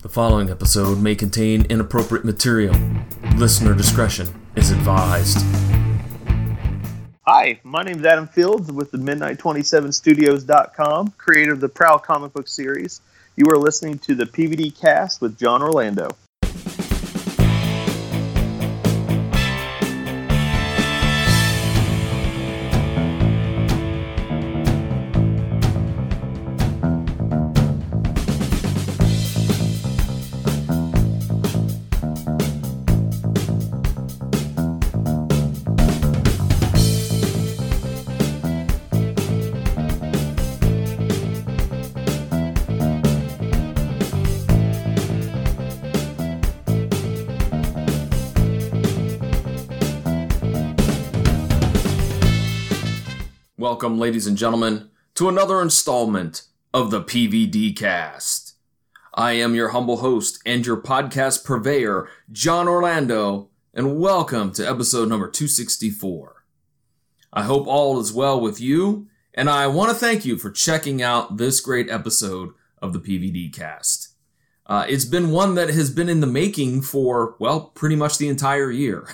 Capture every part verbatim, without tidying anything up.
The following episode may contain inappropriate material. Listener discretion is advised. Hi, my name is Adam Fields with the Midnight twenty-seven Studios dot com, creator of the Prowl comic book series. You are listening to the P V D Cast with John Orlando. Welcome, ladies and gentlemen, to another installment of the P V D Cast. I am your humble host and your podcast purveyor, John Orlando, and welcome to episode number two sixty-four. I hope all is well with you, and I want to thank you for checking out this great episode of the P V D Cast. Uh, it's been one that has been in the making for, well, pretty much the entire year.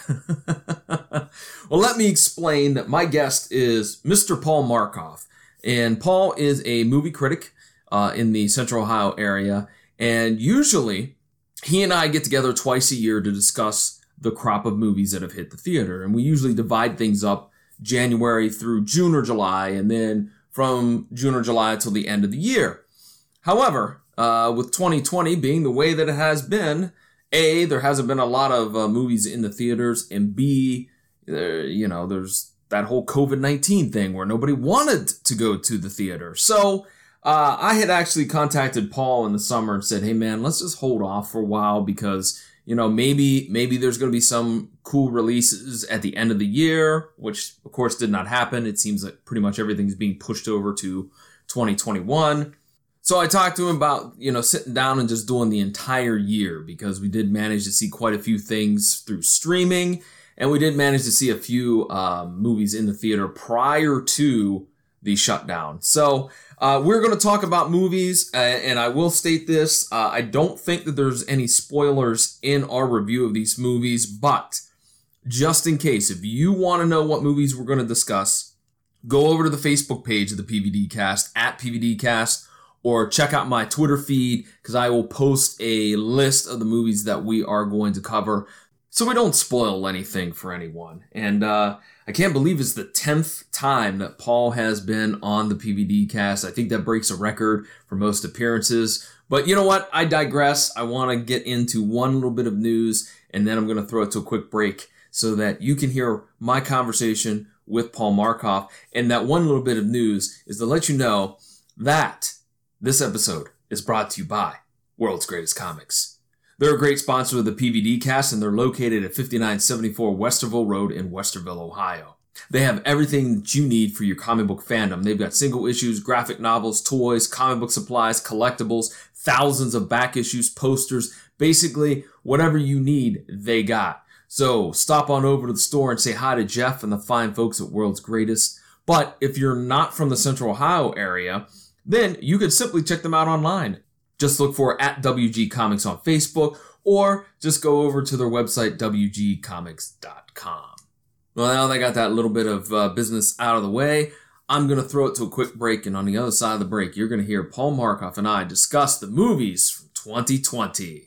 Well, let me explain that my guest is Mister Paul Markoff. And Paul is a movie critic uh, in the Central Ohio area. And usually, he and I get together twice a year to discuss the crop of movies that have hit the theater. And we usually divide things up January through June or July, and then from June or July till the end of the year. However, Uh, with twenty twenty being the way that it has been, A, there hasn't been a lot of uh, movies in the theaters, and B, uh, you know, there's that whole covid nineteen thing where nobody wanted to go to the theater. So uh, I had actually contacted Paul in the summer and said, hey man, let's just hold off for a while because, you know, maybe maybe there's going to be some cool releases at the end of the year, which of course did not happen. It seems like pretty much everything's being pushed over to twenty twenty-one. So I talked to him about, you know, sitting down and just doing the entire year because we did manage to see quite a few things through streaming, and we did manage to see a few uh, movies in the theater prior to the shutdown. So uh, we're going to talk about movies, uh, and I will state this. Uh, I don't think that there's any spoilers in our review of these movies, but just in case, if you want to know what movies we're going to discuss, go over to the Facebook page of the P V D Cast, at P V D Cast, or check out my Twitter feed, because I will post a list of the movies that we are going to cover, so we don't spoil anything for anyone. And uh, I can't believe it's the tenth time that Paul has been on the P V D Cast. I think that breaks a record for most appearances. But you know what? I digress. I want to get into one little bit of news, and then I'm going to throw it to a quick break so that you can hear my conversation with Paul Markoff. And that one little bit of news is to let you know that this episode is brought to you by World's Greatest Comics. They're a great sponsor of the P V D Cast, and they're located at fifty-nine seventy-four Westerville Road in Westerville, Ohio. They have everything that you need for your comic book fandom. They've got single issues, graphic novels, toys, comic book supplies, collectibles, thousands of back issues, posters, basically whatever you need, they got. So stop on over to the store and say hi to Jeff and the fine folks at World's Greatest. But if you're not from the Central Ohio area, then you could simply check them out online. Just look for at W G Comics on Facebook, or just go over to their website, W G comics dot com. Well, now they got that little bit of uh, business out of the way, I'm going to throw it to a quick break, and on the other side of the break, you're going to hear Paul Markoff and I discuss the movies from twenty twenty.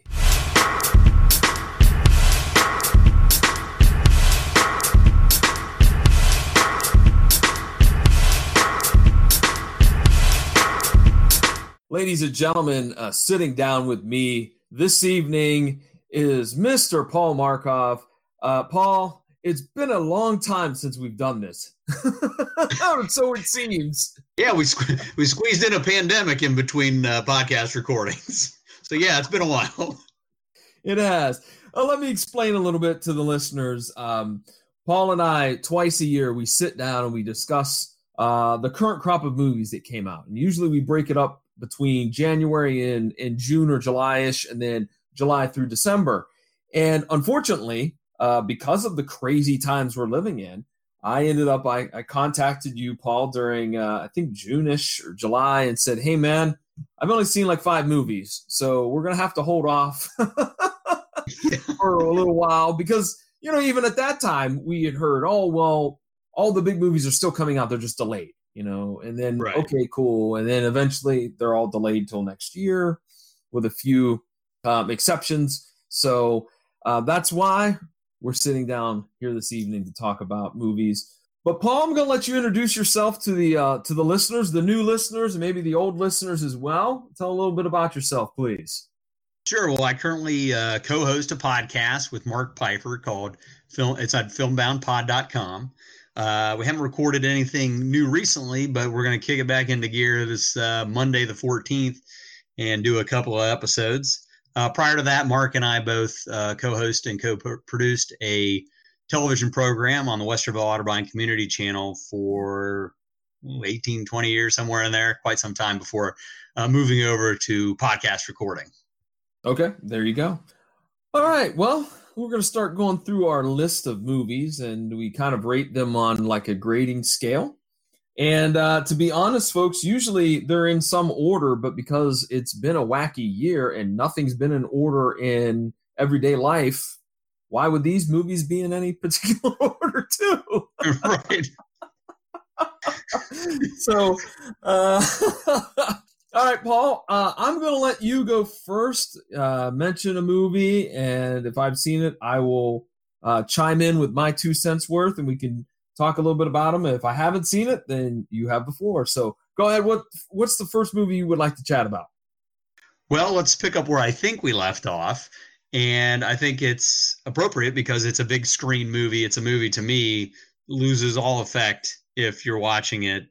Ladies and gentlemen, uh, sitting down with me this evening is Mister Paul Markoff. Uh, Paul, it's been a long time since we've done this. So it seems. Yeah, we sque- we squeezed in a pandemic in between uh, podcast recordings. So yeah, it's been a while. It has. Uh, let me explain a little bit to the listeners. Um, Paul and I, twice a year, we sit down and we discuss uh, the current crop of movies that came out. And usually we break it up between January and, and June or July-ish, and then July through December. And unfortunately, uh, because of the crazy times we're living in, I ended up, I, I contacted you, Paul, during, uh, I think, June-ish or July and said, hey, man, I've only seen like five movies, so we're gonna have to hold off for a little while because you know even at that time we had heard, oh well, all the big movies are still coming out; they're just delayed, you know. And then Right. okay, cool, and then eventually they're all delayed till next year, with a few um, exceptions. So uh, that's why we're sitting down here this evening to talk about movies. But Paul, I'm going to let you introduce yourself to the uh, to the listeners, the new listeners, and maybe the old listeners as well. Tell a little bit about yourself, please. Sure. Well, I currently uh, co-host a podcast with Mark Piper called Film. It's at filmbound pod dot com. Uh, we haven't recorded anything new recently, but we're going to kick it back into gear this uh, Monday the fourteenth and do a couple of episodes. Uh, prior to that, Mark and I both uh, co-host and co-produced a television program on the Westerville Otterbein Community Channel for eighteen, twenty years, somewhere in there, quite some time before uh, moving over to podcast recording. Okay, there you go. All right, well, we're going to start going through our list of movies, and we kind of rate them on like a grading scale. And uh, to be honest, folks, usually they're in some order, but because it's been a wacky year and nothing's been in order in everyday life, why would these movies be in any particular order too? Right. So, uh, all right, Paul, uh, I'm going to let you go first. Uh, mention a movie, and if I've seen it, I will uh, chime in with my two cents worth, and we can talk a little bit about them. If I haven't seen it, then you have the floor. So go ahead. What What's the first movie you would like to chat about? Well, let's pick up where I think we left off. And I think it's appropriate because it's a big screen movie. It's a movie, to me, loses all effect if you're watching it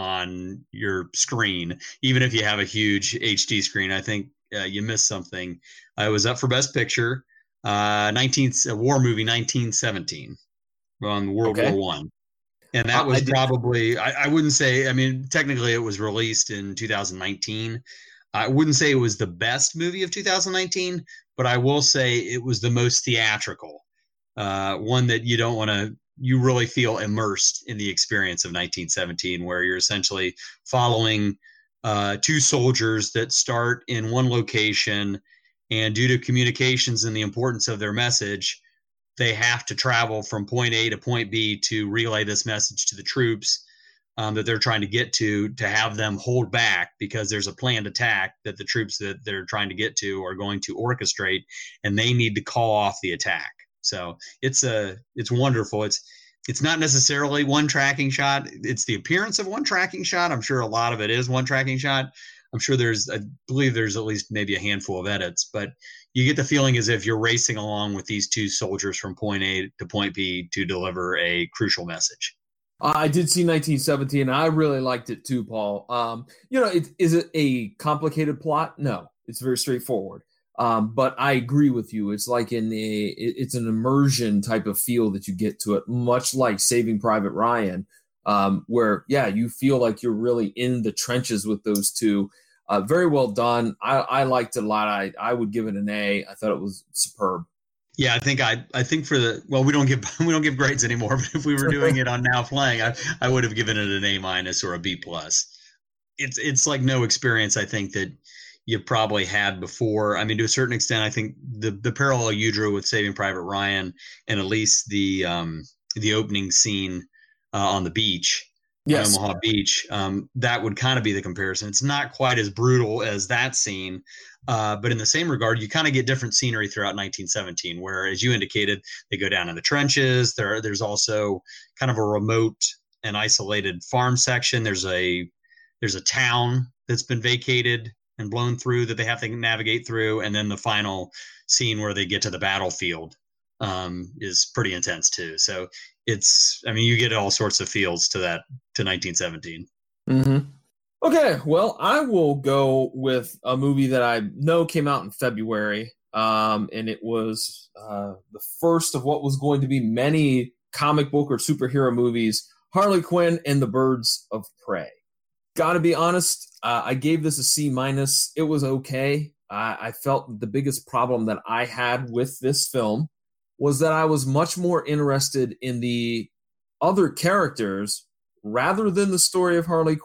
on your screen, even if you have a huge H D screen. I think uh, you missed something. I was up for Best Picture, uh, nineteenth a war movie, nineteen seventeen, on World Okay. War One. And that Uh, was I did- probably, I, I wouldn't say, I mean, technically it was released in two thousand nineteen. I wouldn't say it was the best movie of two thousand nineteen, but I will say it was the most theatrical, uh, one that you don't want to, you really feel immersed in the experience of nineteen seventeen, where you're essentially following uh, two soldiers that start in one location, and due to communications and the importance of their message, they have to travel from point A to point B to relay this message to the troops um, that they're trying to get to, to have them hold back because there's a planned attack that the troops that they're trying to get to are going to orchestrate, and they need to call off the attack. So it's a, it's wonderful. It's, it's not necessarily one tracking shot. It's the appearance of one tracking shot. I'm sure a lot of it is one tracking shot. I'm sure there's, I believe there's at least maybe a handful of edits, but you get the feeling as if you're racing along with these two soldiers from point A to point B to deliver a crucial message. I did see nineteen seventeen, and I really liked it too, Paul. Um, you know, it, is it a complicated plot? No, it's very straightforward. Um, but I agree with you. It's like in a, it, it's an immersion type of feel that you get to it, much like Saving Private Ryan, um, where, yeah, you feel like you're really in the trenches with those two. Uh, very well done. I, I liked it a lot. I, I would give it an A. I thought it was superb. Yeah, I think I I think for the well, we don't give we don't give grades anymore. But if we were doing it on Now Playing, I, I would have given it an A minus or a B plus. It's it's like no experience I think that you probably had before. I mean, to a certain extent, I think the the parallel you drew with Saving Private Ryan and at least the um, the opening scene uh, on the beach. Yes. On Omaha Beach, um, that would kind of be the comparison. It's not quite as brutal as that scene, uh, but in the same regard, you kind of get different scenery throughout nineteen seventeen, where, as you indicated, they go down in the trenches. There, there's also kind of a remote and isolated farm section. There's a there's a town that's been vacated and blown through that they have to navigate through, and then the final scene where they get to the battlefield um, is pretty intense too. So it's, I mean, you get all sorts of feels to that, to nineteen seventeen. Mm-hmm. Okay, well, I will go with a movie that I know came out in February, um, and it was uh, the first of what was going to be many comic book or superhero movies, Harley Quinn and the Birds of Prey. Gotta be honest, uh, I gave this a C minus. It was okay. I, I felt the biggest problem that I had with this film was that I was much more interested in the other characters rather than the story of Harley Quinn.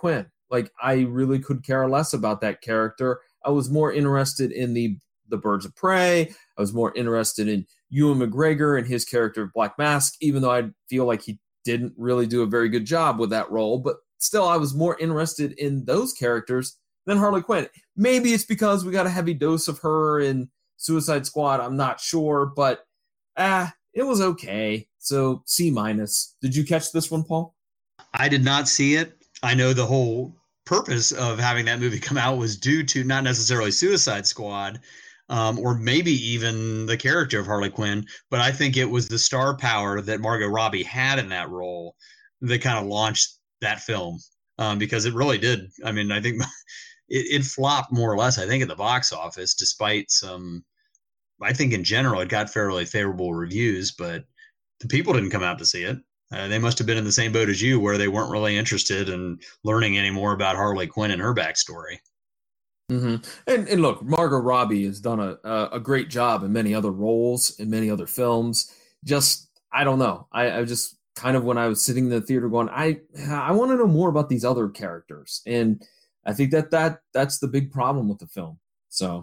Like, I really could care less about that character. I was more interested in the the Birds of Prey. I was more interested in Ewan McGregor and his character of Black Mask, even though I feel like he didn't really do a very good job with that role. But still, I was more interested in those characters than Harley Quinn. Maybe it's because we got a heavy dose of her in Suicide Squad. I'm not sure, but ah, it was okay. So C minus. Did you catch this one, Paul? I did not see it. I know the whole purpose of having that movie come out was due to not necessarily Suicide Squad, um, or maybe even the character of Harley Quinn, but I think it was the star power that Margot Robbie had in that role that kind of launched that film, um, because it really did. I mean, I think it, it flopped more or less, I think, at the box office, despite some, I think in general, it got fairly favorable reviews, but the people didn't come out to see it. Uh, they must have been in the same boat as you, where they weren't really interested in learning any more about Harley Quinn and her backstory. Mm-hmm. And, and look, Margot Robbie has done a, a great job in many other roles, in many other films. Just, I don't know. I, I just kind of, when I was sitting in the theater going, I I want to know more about these other characters. And I think that, that that's the big problem with the film. So,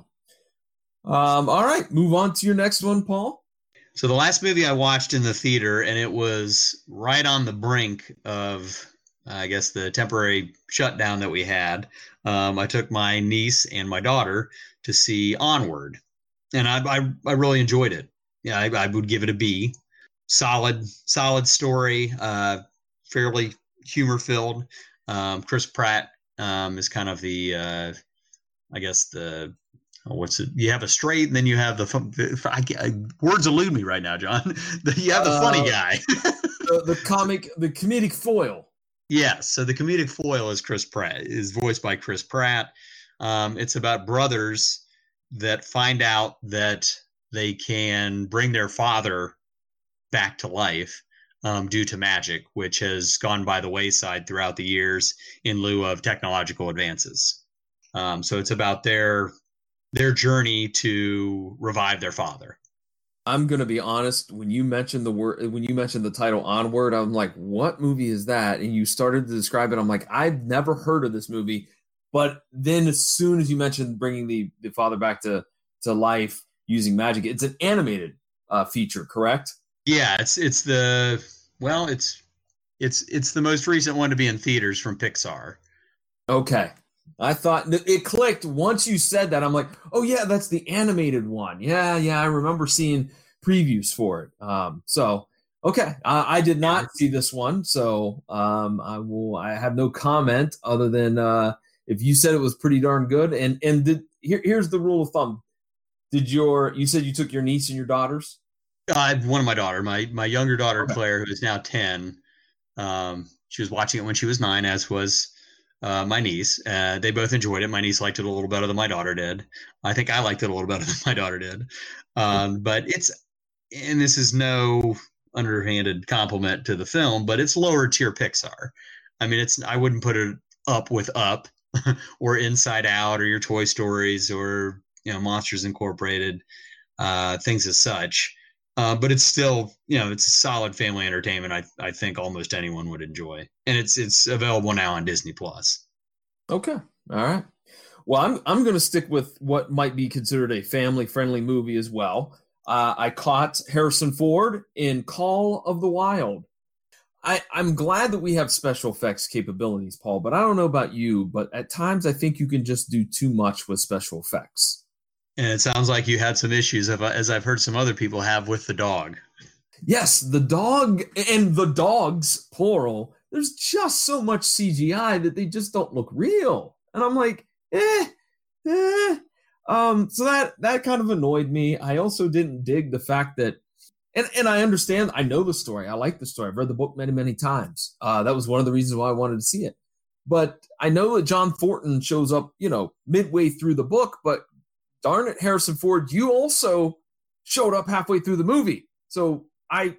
um, all right, move on to your next one, Paul. So the last movie I watched in the theater, and it was right on the brink of, I guess, the temporary shutdown that we had. Um, I took my niece and my daughter to see Onward, and I, I, I really enjoyed it. Yeah, I, I would give it a B. Solid, solid story, uh, fairly humor-filled. Um, Chris Pratt um, is kind of the, uh, I guess, the... What's it? You have a straight, and then you have the, the I, I, words elude me right now, John. You have the funny uh, guy, the, the comic, the comedic foil. Yes, so the comedic foil is Chris Pratt, is voiced by Chris Pratt. Um, it's about brothers that find out that they can bring their father back to life um, due to magic, which has gone by the wayside throughout the years in lieu of technological advances. Um, so it's about their their journey to revive their father. I'm going to be honest. When you mentioned the word, when you mentioned the title Onward, I'm like, what movie is that? And you started to describe it. I'm like, I've never heard of this movie. But then as soon as you mentioned bringing the, the father back to, to life using magic, it's an animated uh, feature, correct? Yeah, it's, it's the, well, it's, it's, it's the most recent one to be in theaters from Pixar. Okay. I thought it clicked once you said that. I'm like, oh yeah, that's the animated one. Yeah, yeah, I remember seeing previews for it. Um, so okay, uh, I did not see this one, so um, I will. I have no comment other than uh, if you said it was pretty darn good. And and did, here, here's the rule of thumb. Did your you said you took your niece and your daughters? Uh, one of my daughter, my my younger daughter okay. Claire, who is now ten. Um, she was watching it when she was nine, as was. Uh, my niece. Uh, they both enjoyed it. My niece liked it a little better than my daughter did. I think I liked it a little better than my daughter did. Um, but it's, and this is no underhanded compliment to the film, but it's lower tier Pixar. I mean, it's, I wouldn't put it up with Up or Inside Out or your Toy Stories or, you know, Monsters Incorporated, uh, things as such. Uh, but it's still, you know, it's a solid family entertainment. I I think almost anyone would enjoy, and it's it's available now on Disney Plus. Okay, all right. Well, I'm I'm going to stick with what might be considered a family friendly movie as well. Uh, I caught Harrison Ford in Call of the Wild. I I'm glad that we have special effects capabilities, Paul. But I don't know about you, but at times I think you can just do too much with special effects. And it sounds like you had some issues, as I've heard some other people have with the dog. Yes, the dog and the dogs, plural. There's just so much C G I that they just don't look real. And I'm like, eh, eh. Um, so that, that kind of annoyed me. I also didn't dig the fact that, and, and I understand, I know the story. I like the story. I've read the book many, many times. Uh, that was one of the reasons why I wanted to see it. But I know that John Thornton shows up, you know, midway through the book, but darn it, Harrison Ford, you also showed up halfway through the movie. So I,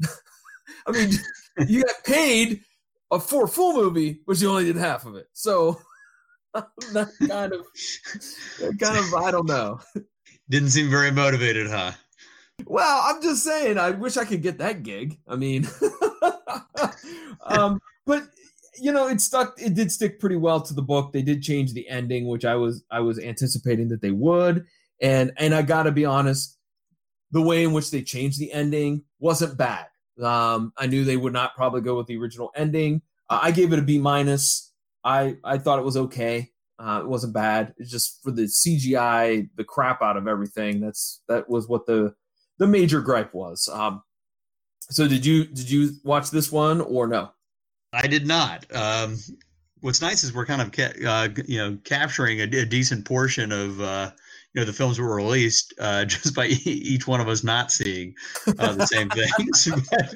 I mean, you got paid for a full movie, but you only did half of it. So that kind of, that kind of, I don't know. Didn't seem very motivated, huh? Well, I'm just saying, I wish I could get that gig. I mean, um, but you know, it stuck. It did stick pretty well to the book. They did change the ending, which I was I was anticipating that they would. And and I got to be honest, the way in which they changed the ending wasn't bad. Um, I knew they would not probably go with the original ending. Uh, I gave it a B minus. I I thought it was okay. Uh, it wasn't bad. It's just for the C G I, the crap out of everything. That's that was what the the major gripe was. Um, so did you did you watch this one or no? I did not. Um, what's nice is we're kind of ca- uh, you know capturing a, a decent portion of uh, you know the films that were released uh, just by e- each one of us not seeing uh, the same things.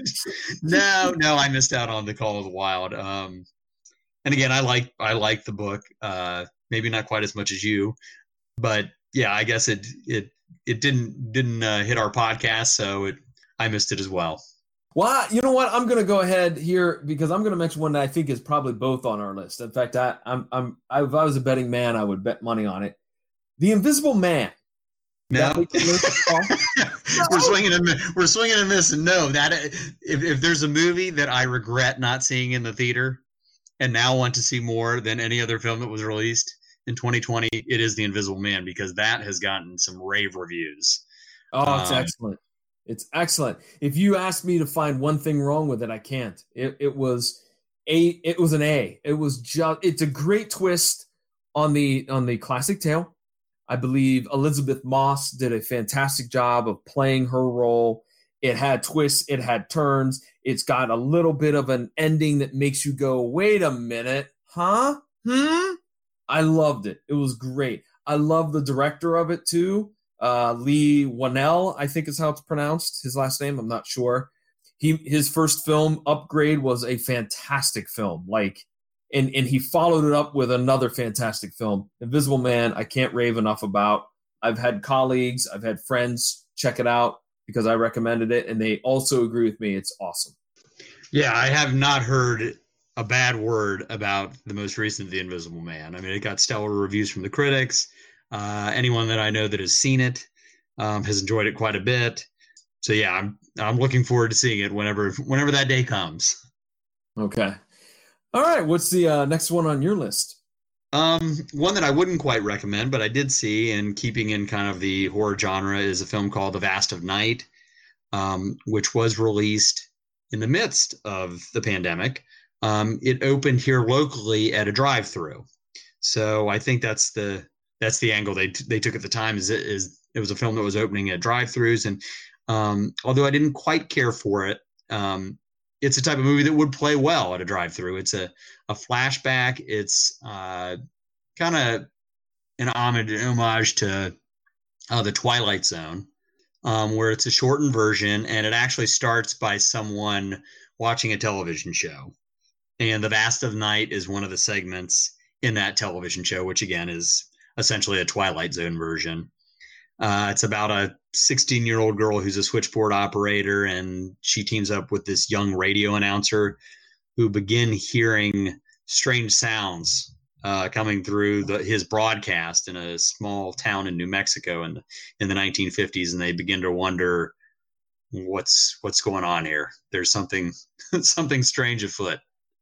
no, no, I missed out on The Call of the Wild. Um, and again, I like I like the book. Uh, maybe not quite as much as you, but yeah, I guess it it it didn't didn't uh, hit our podcast, so it I missed it as well. Well, you know what? I'm going to go ahead here because I'm going to mention one that I think is probably both on our list. In fact, I, I'm, I'm, I, if I was a betting man, I would bet money on it. The Invisible Man. No, we're swinging and we're swinging and missing. No, that if, if there's a movie that I regret not seeing in the theater and now want to see more than any other film that was released in twenty twenty, it is The Invisible Man because that has gotten some rave reviews. Oh, it's um, excellent. It's excellent. If you ask me to find one thing wrong with it, I can't. It, it was a. It was an A. It was just. It's a great twist on the on the classic tale. I believe Elizabeth Moss did a fantastic job of playing her role. It had twists. It had turns. It's got a little bit of an ending that makes you go, "Wait a minute, huh? Hmm." I loved it. It was great. I love the director of it too. Uh, Lee Whannell, I think is how it's pronounced. His last name, I'm not sure. He his first film, Upgrade, was a fantastic film. Like, and and he followed it up with another fantastic film, Invisible Man. I can't rave enough about. I've had colleagues, I've had friends check it out because I recommended it, and they also agree with me. It's awesome. Yeah, I have not heard a bad word about the most recent The Invisible Man. I mean, it got stellar reviews from the critics. Uh, anyone that I know that has seen it um, has enjoyed it quite a bit. So yeah, I'm I'm looking forward to seeing it whenever whenever that day comes. Okay. All right. What's the uh, next one on your list? Um, one that I wouldn't quite recommend, but I did see, and keeping in kind of the horror genre, is a film called The Vast of Night, um, which was released in the midst of the pandemic. Um, it opened here locally at a drive-through, so I think that's the That's the angle they they took at the time. Is it is it was a film that was opening at drive-throughs, and um, although I didn't quite care for it, um, it's a type of movie that would play well at a drive-through. It's a a flashback. It's uh, kind of an homage, an homage to uh, the Twilight Zone, um, where it's a shortened version, and it actually starts by someone watching a television show, and The Vast of Night is one of the segments in that television show, which again is essentially a Twilight Zone version. Uh, it's about a sixteen-year-old girl who's a switchboard operator, and she teams up with this young radio announcer who begin hearing strange sounds uh, coming through the, his broadcast in a small town in New Mexico in the, in the nineteen fifties, and they begin to wonder what's what's going on here. There's something something strange afoot.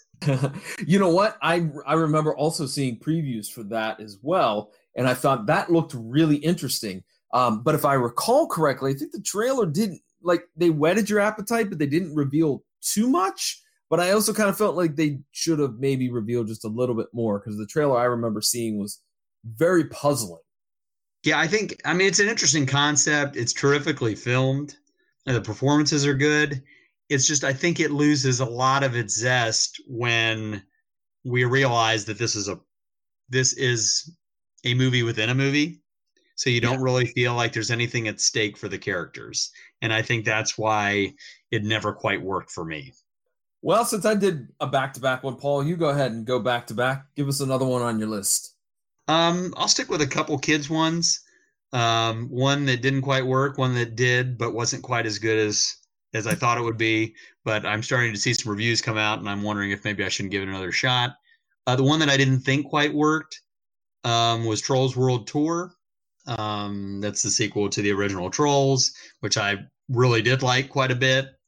You know what? I I remember also seeing previews for that as well, and I thought that looked really interesting. Um, but if I recall correctly, I think the trailer didn't, like, they whetted your appetite, but they didn't reveal too much. But I also kind of felt like they should have maybe revealed just a little bit more, because the trailer I remember seeing was very puzzling. Yeah, I think, I mean, it's an interesting concept. It's terrifically filmed, and the performances are good. It's just, I think it loses a lot of its zest when we realize that this is a this is a movie within a movie. So you don't yeah. really feel like there's anything at stake for the characters. And I think that's why it never quite worked for me. Well, since I did a back-to-back one, Paul, you go ahead and go back-to-back. Give us another one on your list. Um, I'll stick with a couple kids ones. Um, one that didn't quite work, one that did, but wasn't quite as good as as I thought it would be. But I'm starting to see some reviews come out, and I'm wondering if maybe I shouldn't give it another shot. Uh, the one that I didn't think quite worked um, was Trolls World Tour. Um, that's the sequel to the original Trolls, which I really did like quite a bit.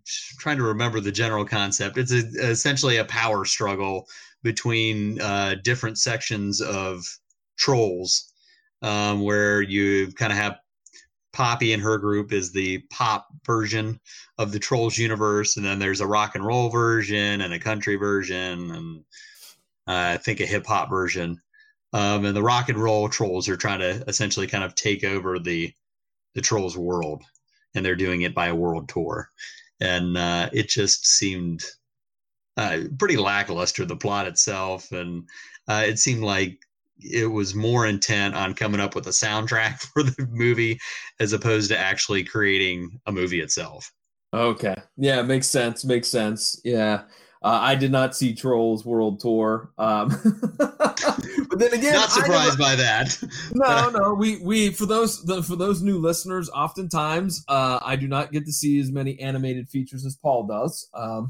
trying to remember the general concept. It's a, essentially a power struggle between uh, different sections of trolls, um, where you kind of have Poppy and her group is the pop version of the Trolls universe, and then there's a rock and roll version and a country version, and uh, I think a hip hop version. Um, and the rock and roll trolls are trying to essentially kind of take over the the Trolls world, and they're doing it by a world tour. And uh, it just seemed uh, pretty lackluster, the plot itself, and uh, it seemed like it was more intent on coming up with a soundtrack for the movie as opposed to actually creating a movie itself. Okay. Yeah, makes sense. Makes sense. Yeah. Uh, I did not see Trolls World Tour. Um, but then again, not surprised never, by that. No, no. We, we, for those, the, for those new listeners, oftentimes, uh, I do not get to see as many animated features as Paul does. Um,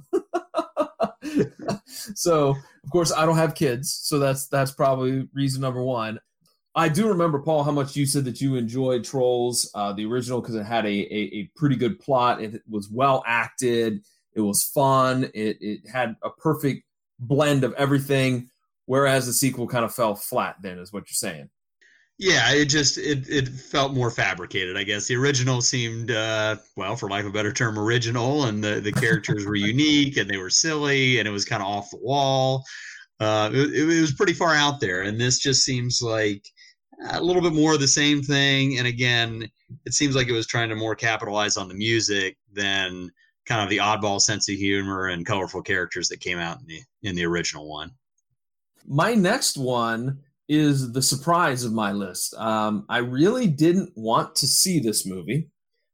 so of course I don't have kids, so that's that's probably reason number one. I do remember, Paul, how much you said that you enjoyed Trolls, uh, the original, because it had a, a a pretty good plot. It was well acted. It was fun. It it had a perfect blend of everything. Whereas the sequel kind of fell flat. Then is what you're saying. Yeah, it just it it felt more fabricated, I guess. The original seemed, uh, well, for lack of a better term, original, and the, the characters were unique, and they were silly, and it was kind of off the wall. Uh, it, it was pretty far out there, and this just seems like a little bit more of the same thing. And again, it seems like it was trying to more capitalize on the music than kind of the oddball sense of humor and colorful characters that came out in the in the original one. My next one is the surprise of my list. Um, I really didn't want to see this movie,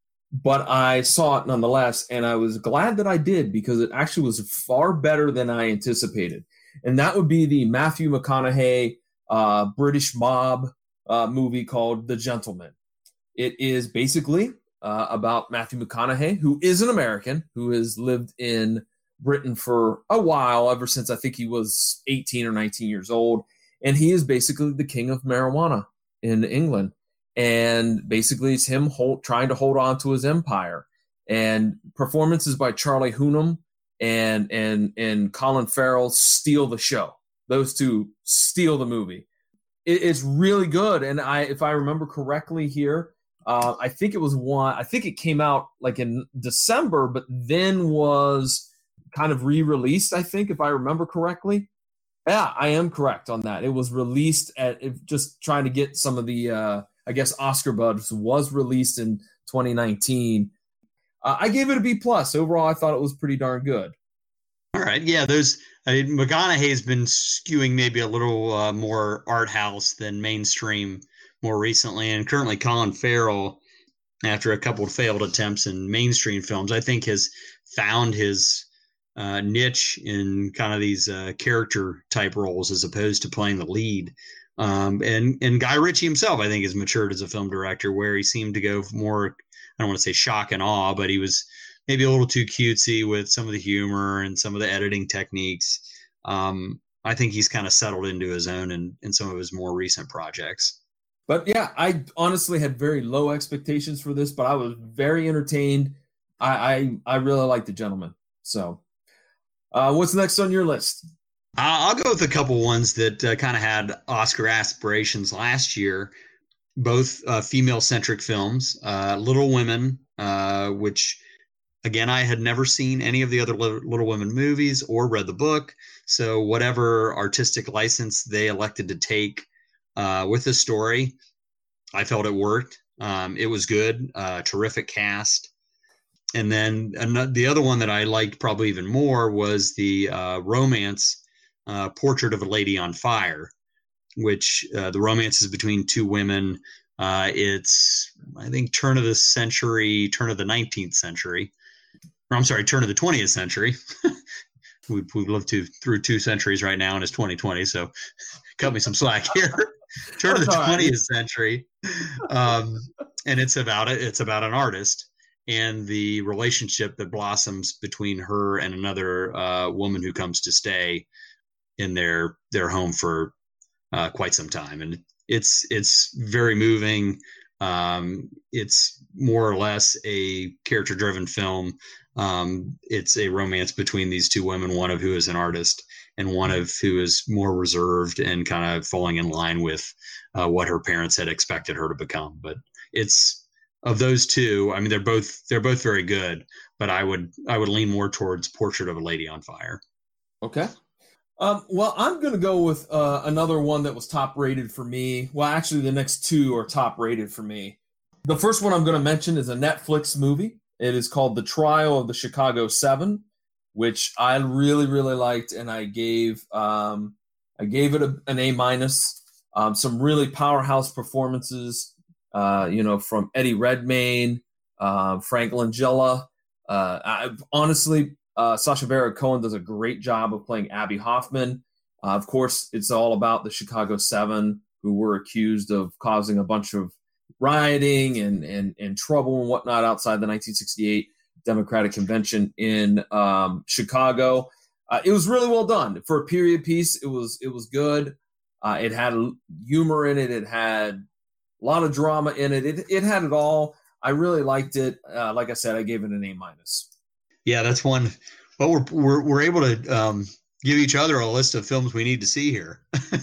but I saw it nonetheless, and I was glad that I did because it actually was far better than I anticipated. And that would be the Matthew McConaughey uh, British mob uh, movie called The Gentleman. It is basically uh, about Matthew McConaughey, who is an American, who has lived in Britain for a while, ever since I think he was eighteen or nineteen years old. And he is basically the king of marijuana in England. And basically it's him hold, trying to hold on to his empire. And performances by Charlie Hunnam and, and, and Colin Farrell steal the show. Those two steal the movie. It, it's really good. And I, if I remember correctly here, uh, I think it was one, I think it came out like in December, but then was kind of re-released, I think, if I remember correctly. Yeah, I am correct on that. It was released at it, just trying to get some of the, uh, I guess, Oscar buzz. Was released in twenty nineteen. Uh, I gave it a B plus. Overall, I thought it was pretty darn good. All right, yeah, those. I mean, McConaughey's been skewing maybe a little uh, more art house than mainstream more recently, and currently Colin Farrell, after a couple of failed attempts in mainstream films, I think has found his Uh, niche in kind of these uh, character type roles as opposed to playing the lead. Um, and and Guy Ritchie himself, I think, has matured as a film director, where he seemed to go more, I don't want to say shock and awe, but he was maybe a little too cutesy with some of the humor and some of the editing techniques. Um, I think he's kind of settled into his own in, in some of his more recent projects. But yeah, I honestly had very low expectations for this, but I was very entertained. I I, I really like The Gentleman. So Uh, what's next on your list? I'll go with a couple ones that uh, kind of had Oscar aspirations last year, both uh, female-centric films. Uh, Little Women, uh, which, again, I had never seen any of the other Little Women movies or read the book. So whatever artistic license they elected to take uh, with the story, I felt it worked. Um, it was good, uh, terrific cast. And then another, the other one that I liked probably even more was the uh, romance uh, Portrait of a Lady on Fire, which uh, the romance is between two women. Uh, it's, I think, turn of the century, turn of the nineteenth century. Or I'm sorry, turn of the twentieth century. we, we've lived to, through two centuries right now, and it's twenty twenty, so cut me some slack here. Turn of the twentieth century. Um, and it's about it. It's about an artist and the relationship that blossoms between her and another uh, woman who comes to stay in their their home for uh, quite some time. And it's it's very moving. Um, it's more or less a character-driven film. Um, it's a romance between these two women, one of who is an artist and one of who is more reserved and kind of falling in line with uh, what her parents had expected her to become. But it's of those two. I mean, they're both they're both very good, but I would I would lean more towards Portrait of a Lady on Fire. Okay. Um, well, I'm going to go with uh, another one that was top rated for me. Well, actually, the next two are top rated for me. The first one I'm going to mention is a Netflix movie. It is called The Trial of the Chicago Seven, which I really, really liked, and I gave um, I gave it a, an A minus. Um, some really powerhouse performances, uh, you know, from Eddie Redmayne, uh, Frank Langella. Uh, I, honestly. Uh, Sacha Baron Cohen does a great job of playing Abby Hoffman. Uh, of course, it's all about the Chicago Seven, who were accused of causing a bunch of rioting and, and, and trouble and whatnot outside the nineteen sixty-eight Democratic Convention in um, Chicago. Uh, it was really well done. For a period piece, it was it was good. Uh, it had humor in it. It had a lot of drama in it. It, it had it all. I really liked it. Uh, like I said, I gave it an A minus. Yeah, that's one. Well, we're we're we're able to um, give each other a list of films we need to see here.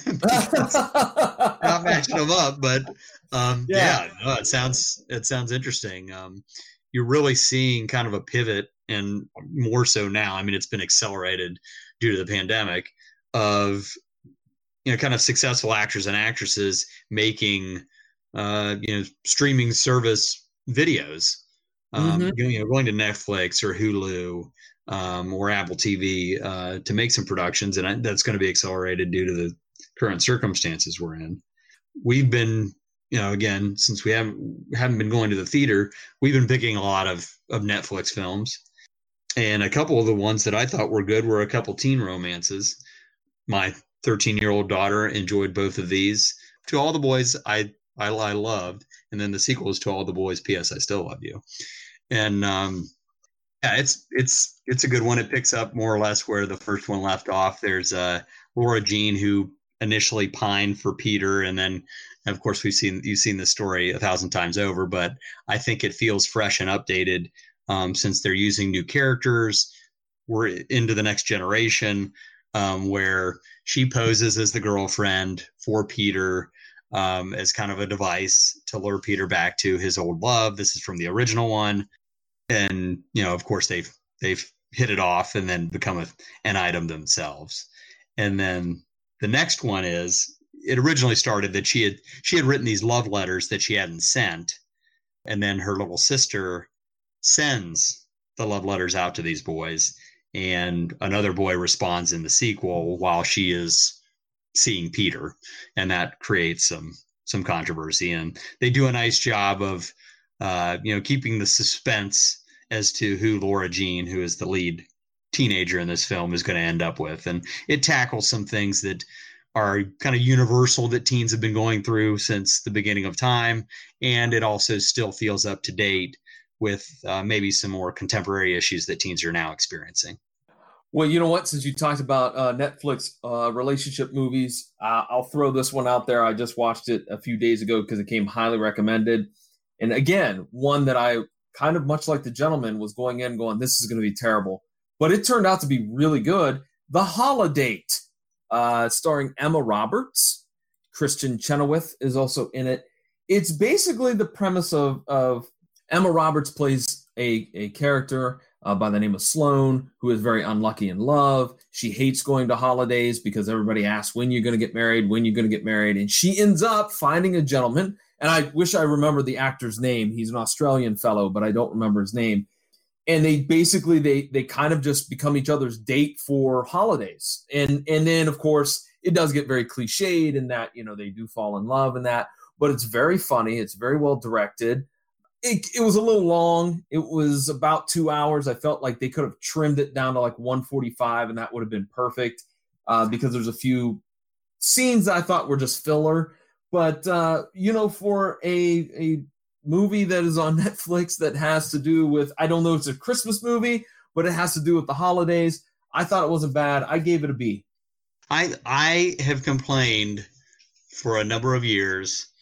Not matching them up, but um, yeah, yeah no, it sounds it sounds interesting. Um, you're really seeing kind of a pivot, and more so now. I mean, it's been accelerated due to the pandemic of you know kind of successful actors and actresses making uh, you know streaming service videos. Um, mm-hmm. you know, going to Netflix or Hulu um, or Apple T V uh, to make some productions, and I, that's going to be accelerated due to the current circumstances we're in. We've been, you know, again, since we haven't haven't been going to the theater, we've been picking a lot of of Netflix films, and a couple of the ones that I thought were good were a couple teen romances. My thirteen-year-old daughter enjoyed both of these. To All the Boys, I I, I loved, and then the sequel is To All the Boys, P S I Still Love You. And um, yeah, it's it's it's a good one. It picks up more or less where the first one left off. There's uh, Laura Jean, who initially pined for Peter, and then of course we've seen you've seen this story a thousand times over. But I think it feels fresh and updated um, since they're using new characters. We're into the next generation um, where she poses as the girlfriend for Peter. Um, as kind of a device to lure Peter back to his old love. This is from the original one. And, you know, of course they've, they've hit it off and then become a, an item themselves. And then the next one is, it originally started that she had, she had written these love letters that she hadn't sent. And then her little sister sends the love letters out to these boys. And another boy responds in the sequel while she is seeing Peter, and that creates some some controversy. And they do a nice job of uh, you know keeping the suspense as to who Laura Jean, who is the lead teenager in this film, is going to end up with. And it tackles some things that are kind of universal that teens have been going through since the beginning of time, and it also still feels up to date with uh, maybe some more contemporary issues that teens are now experiencing. Well, you know what? Since you talked about uh, Netflix uh, relationship movies, uh, I'll throw this one out there. I just watched it a few days ago because it came highly recommended. And again, one that I kind of much like The Gentleman was going in going, this is going to be terrible. But it turned out to be really good. The Holidate, uh, starring Emma Roberts. Kristen Chenoweth is also in it. It's basically the premise of, of Emma Roberts plays a, a character Uh, by the name of Sloane, who is very unlucky in love. She hates going to holidays because everybody asks when you're going to get married, when you're going to get married. And she ends up finding a gentleman. And I wish I remembered the actor's name. He's an Australian fellow, but I don't remember his name. And they basically, they they kind of just become each other's date for holidays. And, and then, of course, it does get very cliched in that, you know, they do fall in love and that. But it's very funny. It's very well directed. It, it was a little long. It was about two hours. I felt like they could have trimmed it down to like one forty-five, and that would have been perfect uh, because there's a few scenes that I thought were just filler. But, uh, you know, for a a movie that is on Netflix that has to do with, I don't know if it's a Christmas movie, but it has to do with the holidays, I thought it wasn't bad. I gave it a B. I I have complained for a number of years,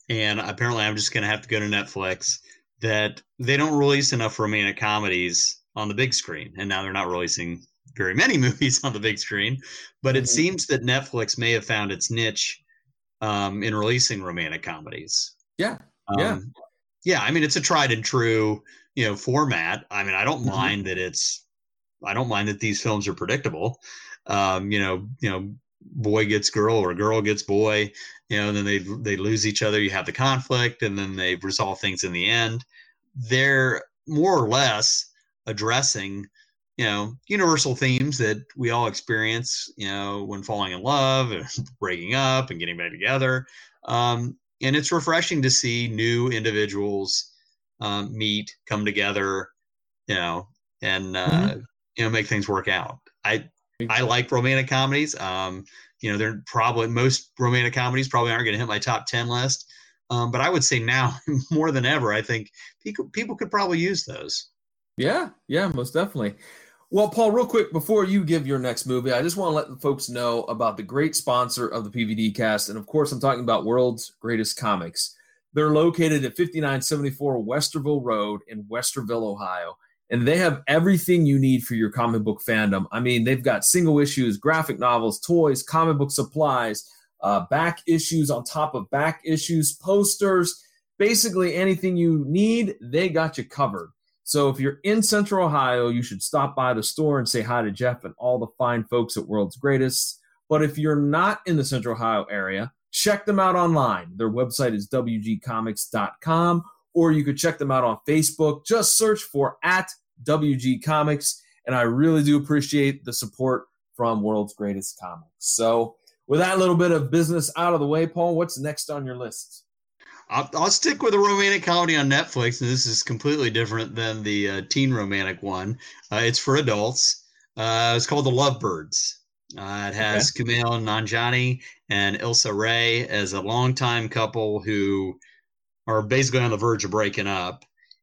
and apparently I'm just going to have to go to Netflix, that they don't release enough romantic comedies on the big screen. And now they're not releasing very many movies on the big screen, but it Mhm. seems that Netflix may have found its niche um, in releasing romantic comedies. Yeah. Um, Yeah. yeah. I mean, it's a tried and true, you know, format. I mean, I don't Mhm. mind that it's, I don't mind that these films are predictable. Um, you know, you know, boy gets girl or girl gets boy, you know, and then they they lose each other. You have the conflict, and then they resolve things in the end. They're more or less addressing, you know, universal themes that we all experience, you know, when falling in love and breaking up and getting back together. Um, and it's refreshing to see new individuals um, meet, come together, you know, and uh, Mhm. you know, make things work out. I I like romantic comedies. Um, you know, they're probably most romantic comedies probably aren't going to hit my top ten list. Um, but I would say now more than ever, I think people people could probably use those. Yeah, yeah, most definitely. Well, Paul, real quick before you give your next movie, I just want to let the folks know about the great sponsor of the P V D cast. And of course, I'm talking about World's Greatest Comics. They're located at fifty-nine seventy-four Westerville Road in Westerville, Ohio. And they have everything you need for your comic book fandom. I mean, they've got single issues, graphic novels, toys, comic book supplies, uh, back issues on top of back issues, posters, basically anything you need, they got you covered. So if you're in Central Ohio, you should stop by the store and say hi to Jeff and all the fine folks at World's Greatest. But if you're not in the Central Ohio area, check them out online. Their website is w g comics dot com, or you could check them out on Facebook. Just search for at W G Comics, and I really do appreciate the support from World's Greatest Comics. So with that little bit of business out of the way, Paul, what's next on your list? I'll, I'll stick with a romantic comedy on Netflix, and this is completely different than the uh, teen romantic one. Uh, it's for adults. Uh, it's called The Lovebirds. Uh, it has Okay. Kumail Nanjiani and Ilsa Ray as a longtime couple who are basically on the verge of breaking up,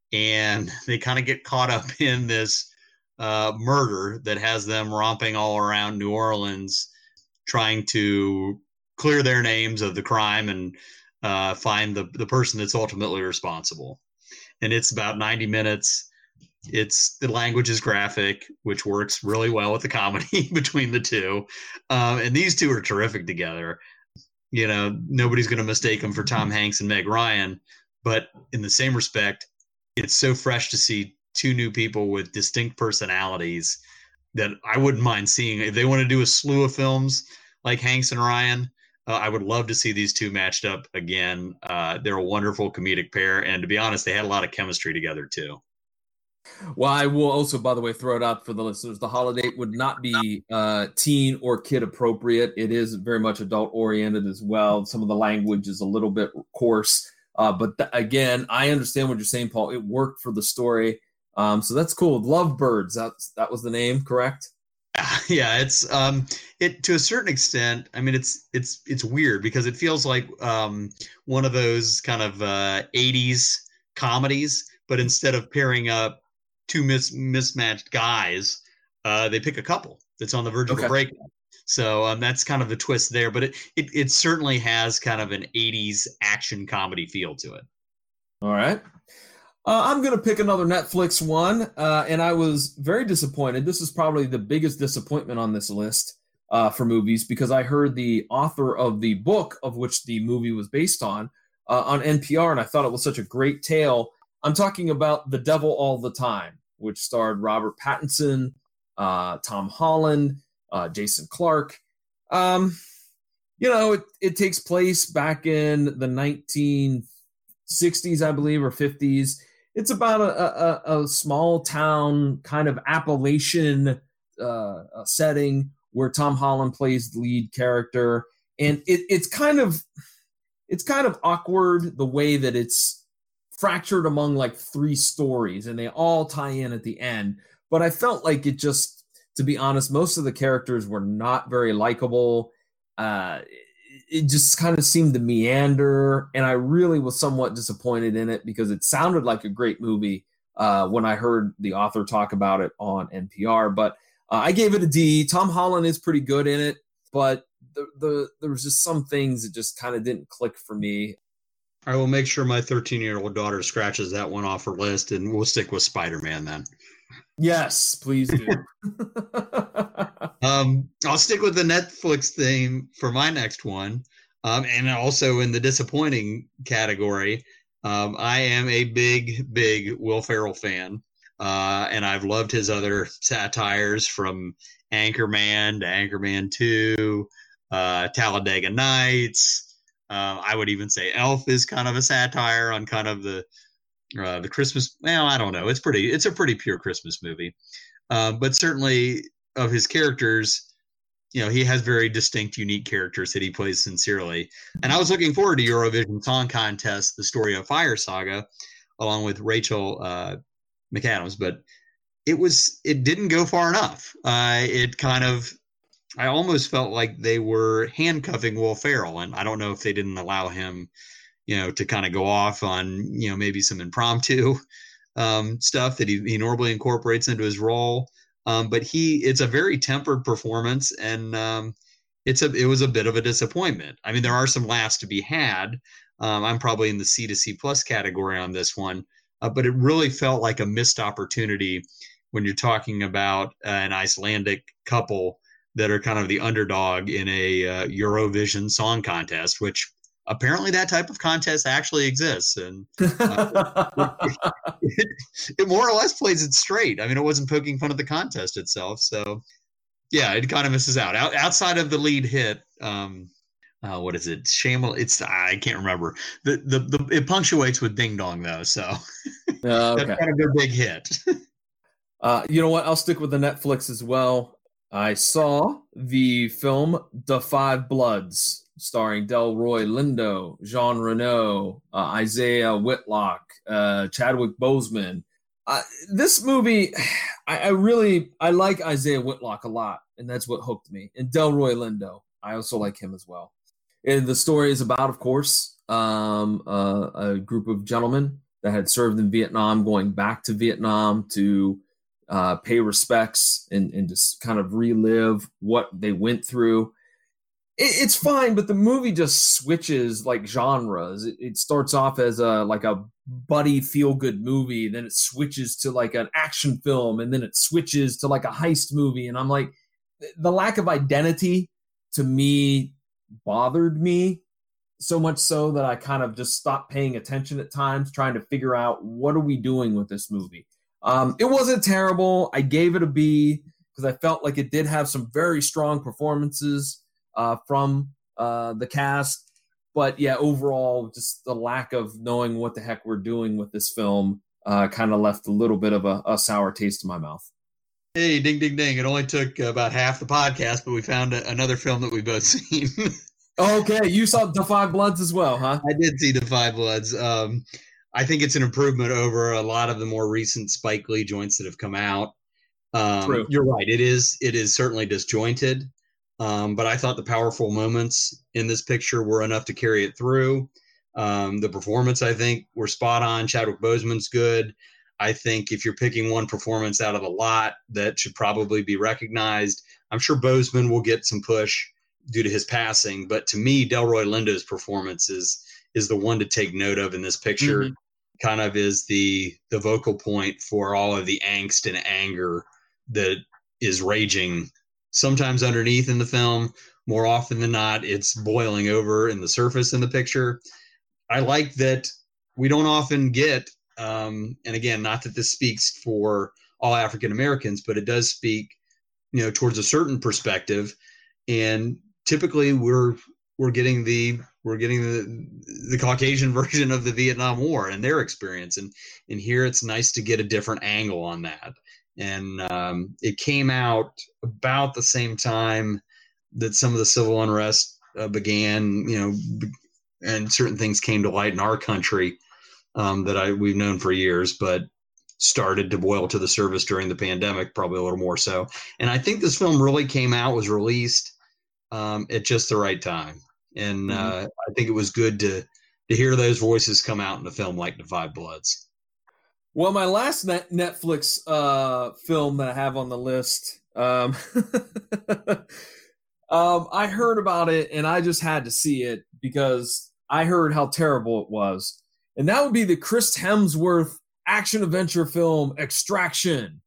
and they kind of get caught up in this uh, murder that has them romping all around New Orleans, trying to clear their names of the crime and uh, find the the person that's ultimately responsible. And it's about ninety minutes. It's the language is graphic, which works really well with the comedy between the two. Um, and these two are terrific together. You know, nobody's going to mistake them for Tom Hanks and Meg Ryan, but in the same respect, it's so fresh to see two new people with distinct personalities that I wouldn't mind seeing. If they want to do a slew of films like Hanks and Ryan, uh, I would love to see these two matched up again. Uh, they're a wonderful comedic pair, and to be honest, they had a lot of chemistry together too. Well, I will also, by the way, throw it out for the listeners. The holiday would not be uh, teen or kid appropriate. It is very much adult oriented as well. Some of the language is a little bit coarse. Uh, but th- again, I understand what you're saying, Paul. It worked for the story. Um, so that's cool. Lovebirds, that's, that was the name, correct? Yeah, it's um it to a certain extent. I mean, it's it's it's weird because it feels like um one of those kind of uh eighties comedies, but instead of pairing up two mis- mismatched guys, uh they pick a couple that's on the verge of a Okay. breakup. So um, that's kind of the twist there, but it, it it certainly has kind of an eighties action comedy feel to it. All right. Uh, I'm going to pick another Netflix one, uh, and I was very disappointed. This is probably the biggest disappointment on this list uh, for movies because I heard the author of the book of which the movie was based on uh, on N P R, and I thought it was such a great tale. I'm talking about The Devil All the Time, which starred Robert Pattinson, uh, Tom Holland, uh, Jason Clarke. Um, you know, it, it takes place back in the nineteen sixties, I believe, or fifties. It's about a, a, a small town kind of Appalachian uh, setting where Tom Holland plays the lead character, and it, it's kind of it's kind of awkward the way that it's fractured among like three stories, and they all tie in at the end. But I felt like it just, to be honest, most of the characters were not very likable. Uh, it just kind of seemed to meander, and I really was somewhat disappointed in it because it sounded like a great movie uh, when I heard the author talk about it on N P R. But uh, I gave it a D. Tom Holland is pretty good in it, but the, the there was just some things that just kind of didn't click for me. I will make sure my thirteen-year-old daughter scratches that one off her list, and we'll stick with Spider-Man then. Yes, please do. um, I'll stick with the Netflix theme for my next one, um, and also in the disappointing category. Um, I am a big, big Will Ferrell fan, uh, and I've loved his other satires from Anchorman to Anchorman two, uh, Talladega Nights. Uh, I would even say Elf is kind of a satire on kind of the uh, the Christmas. Well, I don't know. It's pretty. It's a pretty pure Christmas movie, uh, but certainly of his characters, you know, he has very distinct, unique characters that he plays sincerely. And I was looking forward to Eurovision Song Contest, The Story of Fire Saga, along with Rachel uh, McAdams, but it was it didn't go far enough. Uh, it kind of I almost felt like they were handcuffing Will Ferrell, and I don't know if they didn't allow him, you know, to kind of go off on, you know, maybe some impromptu um, stuff that he, he normally incorporates into his role. Um, but he, it's a very tempered performance, and um, it's a, it was a bit of a disappointment. I mean, there are some laughs to be had. Um, I'm probably in the C to C plus category on this one, uh, but it really felt like a missed opportunity when you're talking about uh, an Icelandic couple that are kind of the underdog in a uh, Eurovision Song Contest, which apparently that type of contest actually exists. And uh, it, it, it more or less plays it straight. I mean, it wasn't poking fun at the contest itself. So, yeah, it kind of misses out. out outside of the lead hit, um, uh, what is it? Shameless. It's I can't remember. The, the the it punctuates with Ding Dong though, so uh, okay. That's kind of their big hit. uh, you know what? I'll stick with the Netflix as well. I saw the film The Five Bloods, starring Delroy Lindo, Jean Reno, uh, Isaiah Whitlock, uh, Chadwick Boseman. Uh, this movie, I, I really, I like Isaiah Whitlock a lot, and that's what hooked me. And Delroy Lindo, I also like him as well. And the story is about, of course, um, uh, a group of gentlemen that had served in Vietnam, going back to Vietnam to uh, pay respects and, and just kind of relive what they went through. It's fine, but the movie just switches like genres. It, it starts off as a like a buddy feel-good movie, then it switches to like an action film, and then it switches to like a heist movie. And I'm like, the lack of identity to me bothered me so much so that I kind of just stopped paying attention at times, trying to figure out what are we doing with this movie. Um, it wasn't terrible. I gave it a B because I felt like it did have some very strong performances Uh, from uh, the cast. But yeah, overall, just the lack of knowing what the heck we're doing with this film uh, kind of left a little bit of a, a sour taste in my mouth. Hey, ding, ding, ding. It only took about half the podcast, but we found a, another film that we've both seen. Okay, you saw The Five Bloods as well, huh? I did see The Five Bloods. Um, I think it's an improvement over a lot of the more recent Spike Lee joints that have come out. Um, True. You're right. It is, it is certainly disjointed. Um, but I thought the powerful moments in this picture were enough to carry it through. Um, the performance, I think, were spot on. Chadwick Boseman's good. I think if you're picking one performance out of a lot that should probably be recognized, I'm sure Boseman will get some push due to his passing. But to me, Delroy Lindo's performance is, is the one to take note of in this picture. Mm-hmm. Kind of is the, the vocal point for all of the angst and anger that is raging sometimes underneath in the film. More often than not, it's boiling over in the surface in the picture. I like that we don't often get, um, and again, not that this speaks for all African Americans, but it does speak, you know, towards a certain perspective. And typically, we're we're getting the we're getting the the Caucasian version of the Vietnam War and their experience, and and here it's nice to get a different angle on that. And um, it came out about the same time that some of the civil unrest uh, began, you know, and certain things came to light in our country um, that I we've known for years, but started to boil to the surface during the pandemic, probably a little more so. And I think this film really came out, was released um, at just the right time. And mm-hmm. uh, I think it was good to to hear those voices come out in a film like The Five Bloods. Well, my last net Netflix uh, film that I have on the list, um, um, I heard about it and I just had to see it because I heard how terrible it was. And that would be the Chris Hemsworth action-adventure film, Extraction.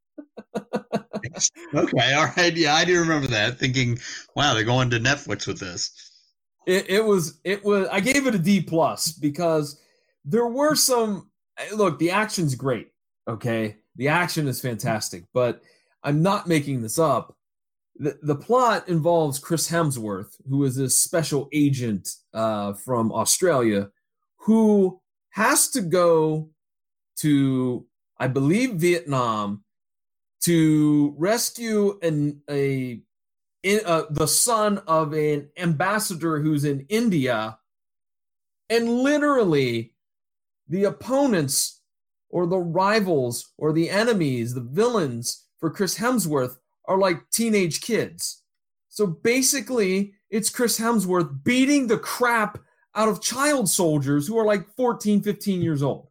Okay, all right. Yeah, I do remember that, thinking, wow, they're going to Netflix with this. It, it was, it was, I gave it a D plus because there were some, look, the action's great, okay? The action is fantastic, but I'm not making this up. The, the plot involves Chris Hemsworth, who is a special agent uh, from Australia, who has to go to, I believe, Vietnam to rescue an, a in, uh, the son of an ambassador who's in India. And literally, the opponents or the rivals or the enemies, the villains for Chris Hemsworth are like teenage kids. So basically, it's Chris Hemsworth beating the crap out of child soldiers who are like fourteen, fifteen years old.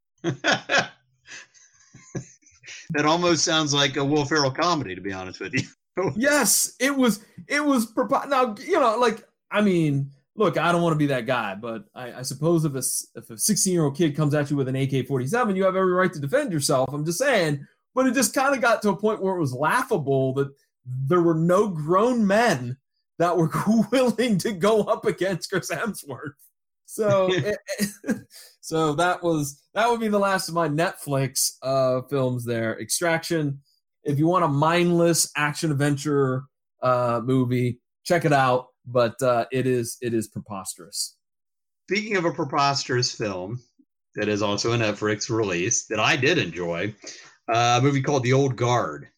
That almost sounds like a Will Ferrell comedy, to be honest with you. Yes, it was. It was. Now, you know, like, I mean, look, I don't want to be that guy, but I, I suppose if a, if a sixteen-year-old kid comes at you with an A K forty-seven, you have every right to defend yourself. I'm just saying. But it just kind of got to a point where it was laughable that there were no grown men that were willing to go up against Chris Hemsworth. So, it, so that was that would be the last of my Netflix uh, films there. Extraction. If you want a mindless action adventure uh, movie, check it out. But uh, it is it is preposterous. Speaking of a preposterous film that is also a Netflix release that I did enjoy, uh, a movie called The Old Guard.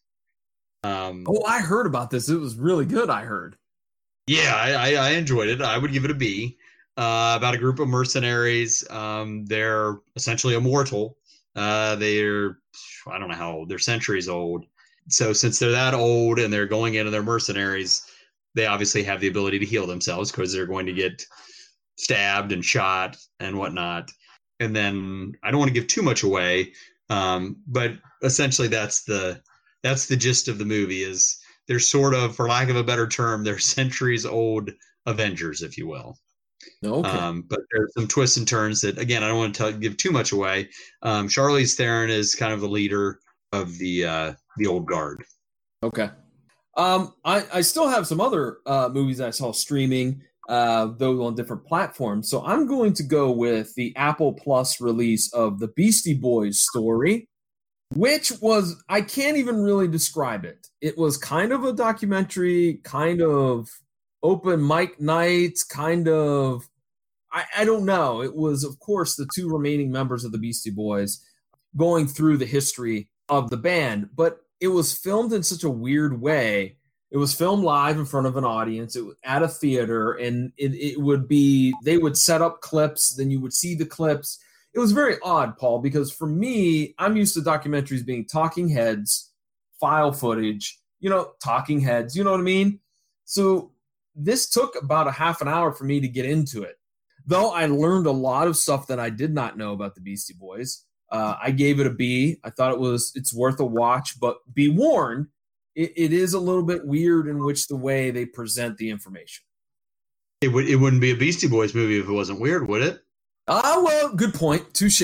Um, oh, I heard about this. It was really good. I heard. Yeah, I, I, I enjoyed it. I would give it a B. Uh, about a group of mercenaries. Um, they're essentially immortal. Uh, they're, I don't know how old, they're centuries old. So since they're that old and they're going in and they're mercenaries, they obviously have the ability to heal themselves because they're going to get stabbed and shot and whatnot. And then I don't want to give too much away, um, but essentially that's the that's the gist of the movie. Is they're sort of, for lack of a better term, they're centuries old Avengers, if you will. Okay. Um, but there's some twists and turns that, again, I don't want to tell, give too much away. Um, Charlize Theron is kind of the leader of the uh, the Old Guard. Okay. Um, I, I still have some other uh, movies I saw streaming, uh, though on different platforms. So I'm going to go with the Apple Plus release of the Beastie Boys story, which was, I can't even really describe it. It was kind of a documentary, kind of open mic night, kind of, I, I don't know. It was, of course, the two remaining members of the Beastie Boys going through the history of the band, but it was filmed in such a weird way. It was filmed live in front of an audience it, at a theater, and it, it would be, they would set up clips, then you would see the clips. It was very odd, Paul, because for me, I'm used to documentaries being talking heads, file footage, you know, talking heads, you know what I mean? So this took about a half an hour for me to get into it. Though I learned a lot of stuff that I did not know about the Beastie Boys. Uh, I gave it a B. I thought it was, it's worth a watch, but be warned, it, it is a little bit weird in which the way they present the information. It would, it wouldn't be a Beastie Boys movie if it wasn't weird, would it? Ah, uh, well, good point. Touche.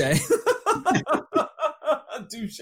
Touche.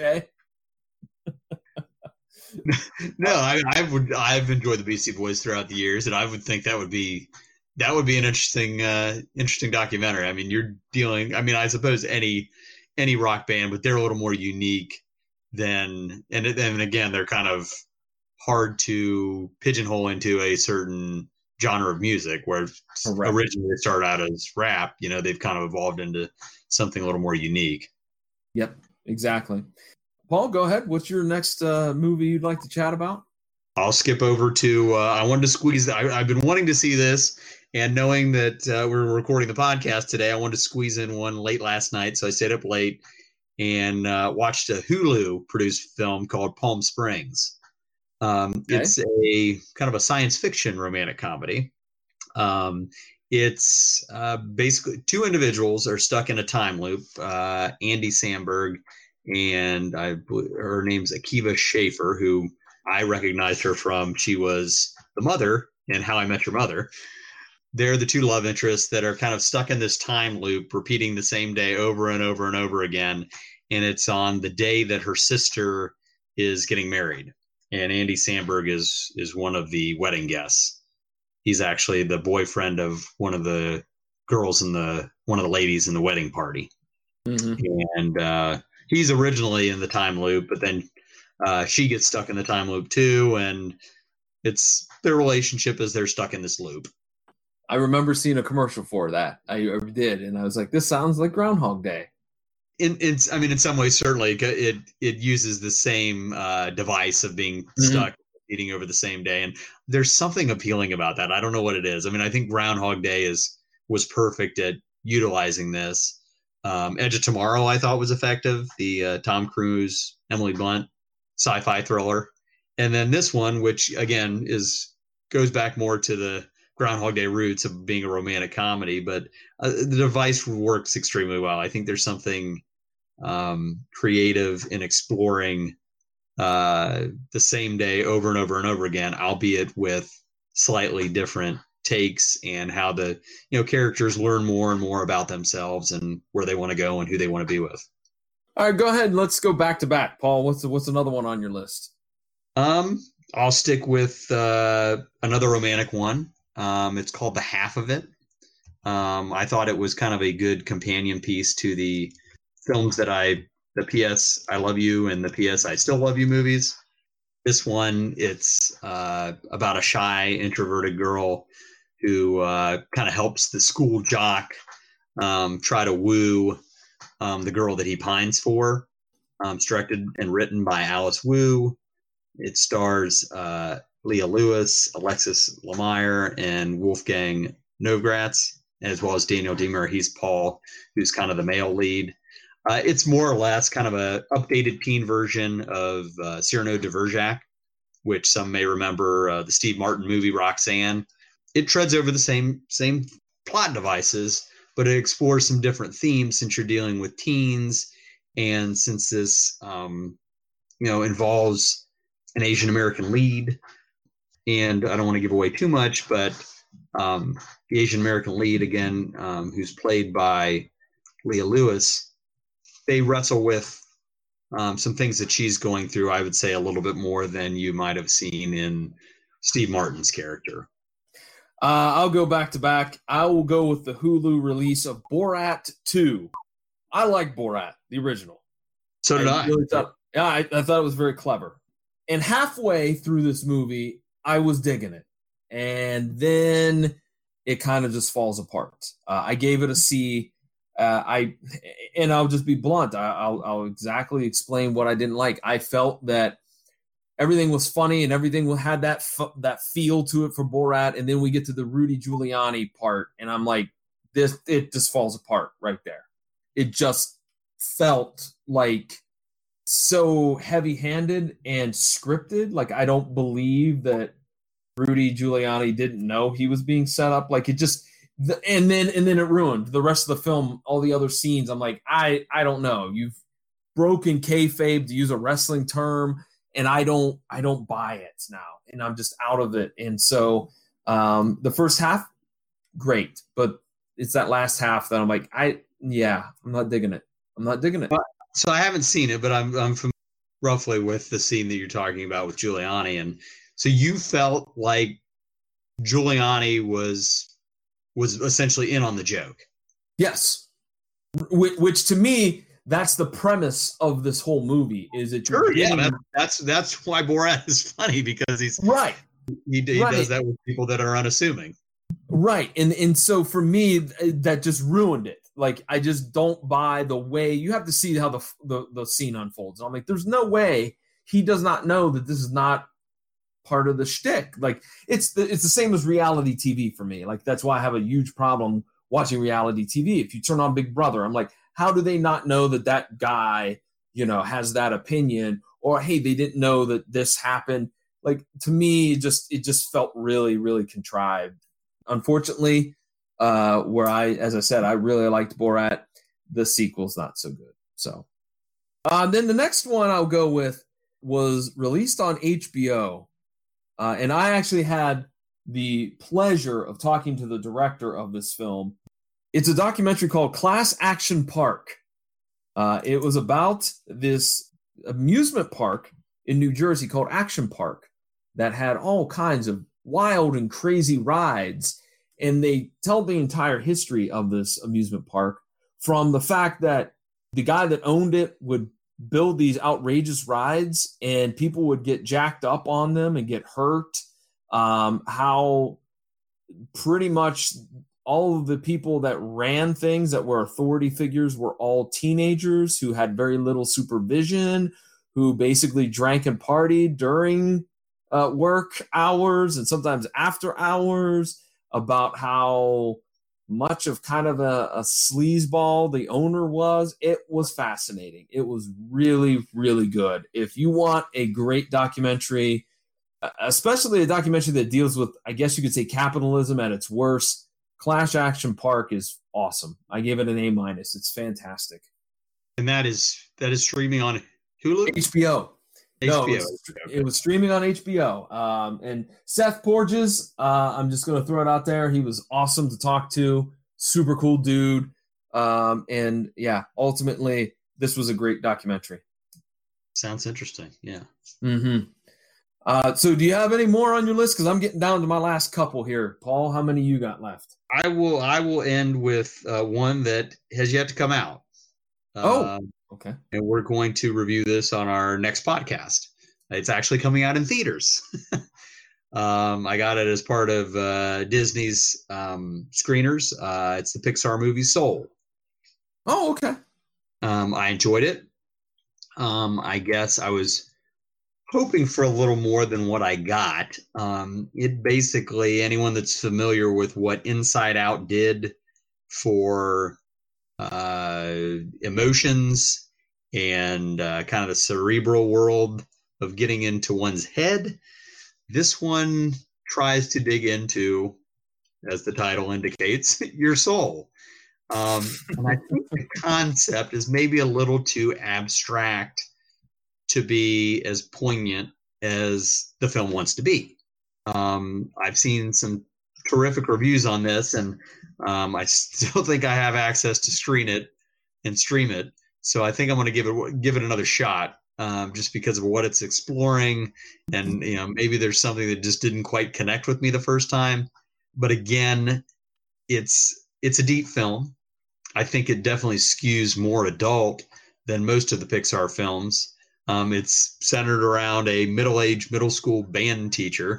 No, I, I would. I've enjoyed the Beastie Boys throughout the years, and I would think that would be that would be an interesting, uh, interesting documentary. I mean, you're dealing. I mean, I suppose any any rock band, but they're a little more unique than, and and again, they're kind of hard to pigeonhole into a certain genre of music. Where Correct. Originally they started out as rap, you know, they've kind of evolved into something a little more unique. Yep, exactly. Paul, go ahead. What's your next uh, movie you'd like to chat about? I'll skip over to, uh, I wanted to squeeze, I, I've been wanting to see this, and knowing that uh, we're recording the podcast today, I wanted to squeeze in one late last night, so I stayed up late and uh, watched a Hulu-produced film called Palm Springs. Um, okay. It's a kind of a science fiction romantic comedy. Um, it's uh, basically two individuals are stuck in a time loop, uh, Andy Samberg, and I her name's Akiva Schaffer, who I recognized her from. She was the mother in How I Met Your Mother. they're the two love interests that are kind of stuck in this time loop, repeating the same day over and over and over again. And it's on the day that her sister is getting married. And Andy Samberg is is one of the wedding guests. He's actually the boyfriend of one of the girls in the one of the ladies in the wedding party. Mm-hmm. And uh, he's originally in the time loop, but then uh, she gets stuck in the time loop too. And it's their relationship as they're stuck in this loop. I remember seeing a commercial for that. I did, and I was like, "This sounds like Groundhog Day." In, in I mean, in some ways, certainly, it it uses the same uh, device of being mm-hmm. stuck eating over the same day, and there's something appealing about that. I don't know what it is. I mean, I think Groundhog Day is was perfect at utilizing this. Um, Edge of Tomorrow, I thought was effective. The uh, Tom Cruise, Emily Blunt sci-fi thriller, and then this one, which again is goes back more to the Groundhog Day roots of being a romantic comedy, but uh, the device works extremely well. I think there's something um, creative in exploring uh, the same day over and over and over again, albeit with slightly different takes and how the you know characters learn more and more about themselves and where they want to go and who they want to be with. All right, go ahead. Let's go back to back. Paul, what's what's another one on your list? Um, I'll stick with uh, another romantic one. Um, it's called The Half of It. Um, I thought it was kind of a good companion piece to the films that I, the P S I Love You and the P S I Still Love You movies. This one, it's uh, about a shy, introverted girl who uh, kind of helps the school jock um, try to woo um, the girl that he pines for. Um, it's directed and written by Alice Wu. It stars uh, Leah Lewis, Alexis Lemire, and Wolfgang Novgratz, as well as Daniel Diemer. He's Paul, who's kind of the male lead. Uh, it's more or less kind of a updated teen version of uh, Cyrano de Bergerac, which some may remember uh, the Steve Martin movie Roxanne. It treads over the same same plot devices, but it explores some different themes since you're dealing with teens, and since this um, you know involves an Asian American lead. And I don't want to give away too much, but um, the Asian American lead, again, um, who's played by Leah Lewis, they wrestle with um, some things that she's going through, I would say, a little bit more than you might have seen in Steve Martin's character. Uh, I'll go back to back. I will go with the Hulu release of Borat two. I like Borat, the original. So did I. I. Really thought, yeah, I, I thought it was very clever. And halfway through this movie, I was digging it. And then it kind of just falls apart. Uh, I gave it a C. Uh, I and I'll just be blunt. I, I'll, I'll exactly explain what I didn't like. I felt that everything was funny and everything had that f- that feel to it for Borat. And then we get to the Rudy Giuliani part, and I'm like, this it just falls apart right there. It just felt like so heavy-handed and scripted. Like, I don't believe that Rudy Giuliani didn't know he was being set up. Like, it just, and then and then it ruined the rest of the film. All the other scenes, I'm like, I I don't know. You've broken kayfabe, to use a wrestling term, and I don't I don't buy it now, and I'm just out of it. And so um, the first half, great, but it's that last half that I'm like, I yeah, I'm not digging it. I'm not digging it. So I haven't seen it, but I'm I'm familiar roughly with the scene that you're talking about with Giuliani. And so you felt like Giuliani was was essentially in on the joke. Yes. Which, which to me, that's the premise of this whole movie. Is it sure? Yeah, that, that's that's why Borat is funny, because he's right. He, he right. does that with people that are unassuming. Right. And and so for me, that just ruined it. Like, I just don't buy the way. You have to see how the the, the scene unfolds. And I'm like, there's no way he does not know that this is not part of the shtick. Like, it's the, it's the same as reality T V for me. Like, that's why I have a huge problem watching reality T V. If you turn on Big Brother, I'm like, how do they not know that that guy, you know, has that opinion? Or, hey, they didn't know that this happened. Like, to me, it just it just felt really, really contrived. Unfortunately, uh, where I, as I said, I really liked Borat. The sequel's not so good. So, uh, then the next one I'll go with was released on H B O, uh, and I actually had the pleasure of talking to the director of this film. It's a documentary called Class Action Park. Uh, it was about this amusement park in New Jersey called Action Park that had all kinds of wild and crazy rides. And they tell the entire history of this amusement park, from the fact that the guy that owned it would build these outrageous rides and people would get jacked up on them and get hurt. Um, how pretty much all of the people that ran things that were authority figures were all teenagers who had very little supervision, who basically drank and partied during uh, work hours and sometimes after hours, about how much of kind of a, a sleazeball the owner was. It was fascinating. It was really, really good. If you want a great documentary, especially a documentary that deals with, I guess you could say, capitalism at its worst, Class Action Park is awesome. I gave it an A minus. It's fantastic. And that is that is streaming on Hulu? H B O. H B O. No, it was, it was streaming on H B O. Um, and Seth Porges, uh, I'm just going to throw it out there. He was awesome to talk to. Super cool dude. Um, and yeah, ultimately, this was a great documentary. Sounds interesting. Yeah. Mm-hmm. Uh, so do you have any more on your list? Because I'm getting down to my last couple here. Paul, how many you got left? I will I will end with uh, one that has yet to come out. Oh, uh, okay. And we're going to review this on our next podcast. It's actually coming out in theaters. um, I got it as part of uh, Disney's um, screeners. Uh, it's the Pixar movie Soul. Oh, okay. Um, I enjoyed it. Um, I guess I was hoping for a little more than what I got. Um, it basically, anyone that's familiar with what Inside Out did for uh, emotions and uh, kind of the cerebral world of getting into one's head, this one tries to dig into, as the title indicates, your soul. Um, and I think the concept is maybe a little too abstract to be as poignant as the film wants to be. Um, I've seen some terrific reviews on this, and um, I still think I have access to screen it and stream it. So I think I'm going to give it give it another shot, um, just because of what it's exploring, and you know maybe there's something that just didn't quite connect with me the first time. But again, it's it's a deep film. I think it definitely skews more adult than most of the Pixar films. Um, it's centered around a middle-aged middle school band teacher.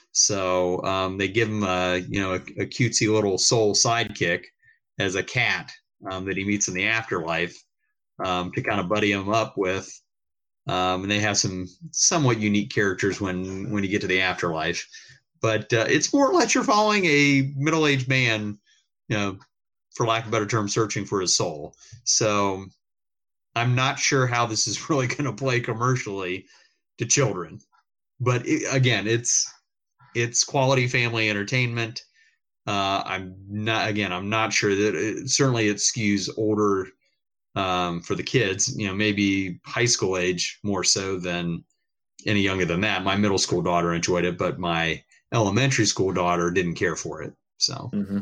So um, they give him a, you know, a, a cutesy little soul sidekick as a cat um, that he meets in the afterlife um, to kind of buddy him up with. Um, and they have some somewhat unique characters when, when you get to the afterlife. But uh, it's more or less you're following a middle-aged man, you know, for lack of a better term, searching for his soul. So I'm not sure how this is really going to play commercially to children. But it, again, it's it's quality family entertainment. Uh, I'm not again. I'm not sure that it, certainly it skews older um, for the kids. You know, maybe high school age more so than any younger than that. My middle school daughter enjoyed it, but my elementary school daughter didn't care for it. So, mm-hmm.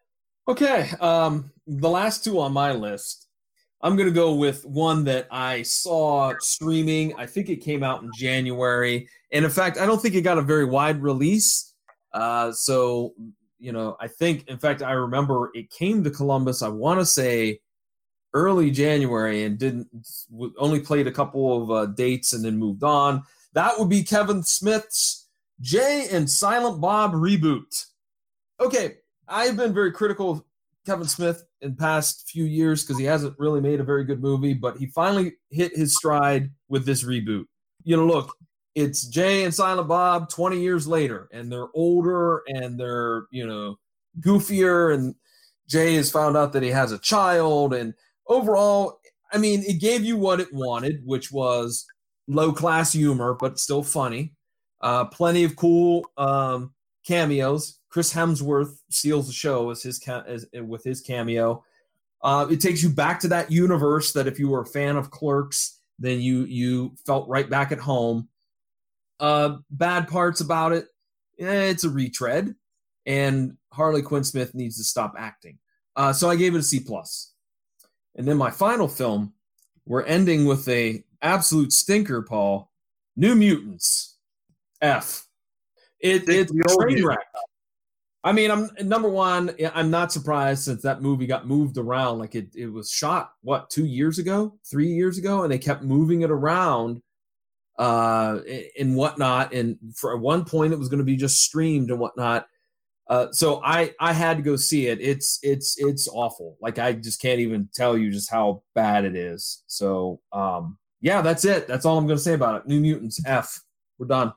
Okay. Um, the last two on my list, I'm going to go with one that I saw streaming. I think it came out in January. And in fact, I don't think it got a very wide release. Uh, so, you know, I think, in fact, I remember it came to Columbus, I want to say early January, and didn't only played a couple of uh, dates and then moved on. That would be Kevin Smith's Jay and Silent Bob reboot. Okay, I've been very critical of Kevin Smith in past few years because he hasn't really made a very good movie, but he finally hit his stride with this reboot. You know, look, it's Jay and Silent Bob twenty years later, and they're older and they're, you know, goofier, and Jay has found out that he has a child, and overall, I mean, it gave you what it wanted, which was low-class humor, but still funny. Uh, plenty of cool um, cameos. Chris Hemsworth steals the show as his ca- as, with his cameo. Uh, it takes you back to that universe that if you were a fan of Clerks, then you you felt right back at home. Uh, bad parts about it, eh, it's a retread, and Harley Quinn Smith needs to stop acting. Uh, so I gave it a C plus. And then my final film, we're ending with a absolute stinker, Paul. New Mutants. F. It, it's a train wreck. I mean, I'm number one. I'm not surprised since that movie got moved around. Like it, it was shot what two years ago, three years ago, and they kept moving it around, uh, and whatnot. And for one point, it was going to be just streamed and whatnot. Uh, so I, I had to go see it. It's, it's, it's awful. Like I just can't even tell you just how bad it is. So, um, yeah, that's it. That's all I'm going to say about it. New Mutants. F. We're done.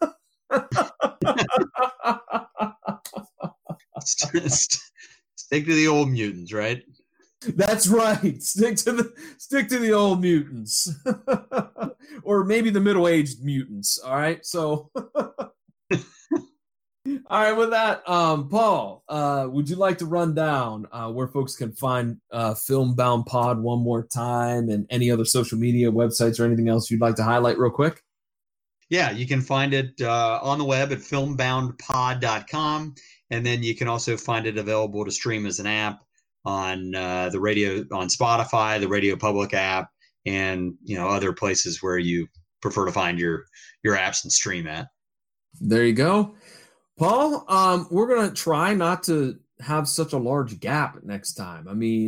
Stick to the old mutants, right? That's right. Stick to the stick to the old mutants, or maybe the middle-aged mutants. All right. So, all right. With that, um, Paul, uh, would you like to run down uh, where folks can find uh, Filmbound Pod one more time, and any other social media websites or anything else you'd like to highlight real quick? Yeah, you can find it uh, on the web at filmbound pod dot com. And then you can also find it available to stream as an app on uh, the radio, on Spotify, the Radio Public app, and you know other places where you prefer to find your your apps and stream at. There you go, Paul. Um, we're gonna try not to have such a large gap next time. I mean,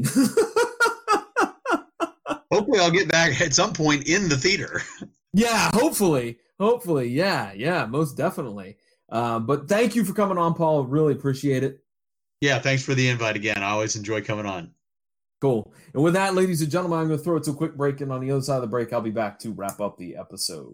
hopefully, I'll get back at some point in the theater. Yeah, hopefully, hopefully, yeah, yeah, most definitely. Uh, but thank you for coming on, Paul. Really appreciate it. Yeah, thanks for the invite again. I always enjoy coming on. Cool. And with that, ladies and gentlemen, I'm going to throw it to a quick break. And on the other side of the break, I'll be back to wrap up the episode.